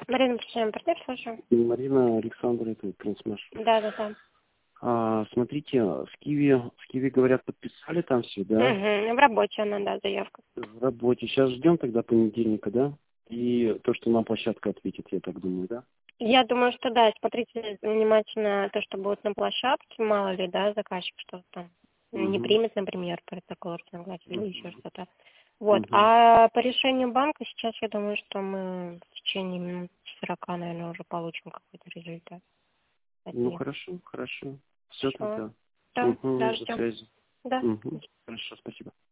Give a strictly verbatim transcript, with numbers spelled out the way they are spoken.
Марина, прощаем, партнер, слушаю. Марина, Александр, это Трансмаш. Да, да, да. А, смотрите, в Киеве, в Киеве, говорят, подписали там все, да? Угу. В работе она, да, заявка. В работе. Сейчас ждем тогда понедельника, да? И то, что нам площадка ответит, я так думаю, да? Я думаю, что да, смотрите внимательно то, что будет на площадке, мало ли, да, заказчик что-то там не Угу. примет, например, протокол разногласия или еще Угу. что-то. Вот. Угу. А по решению банка сейчас я думаю, что мы в течение минут сорока, наверное, уже получим какой-то результат от Ну, них. хорошо, хорошо. Все Хорошо. тогда. Да, Угу, да, до ждем. связи. Да. Угу. Хорошо, спасибо.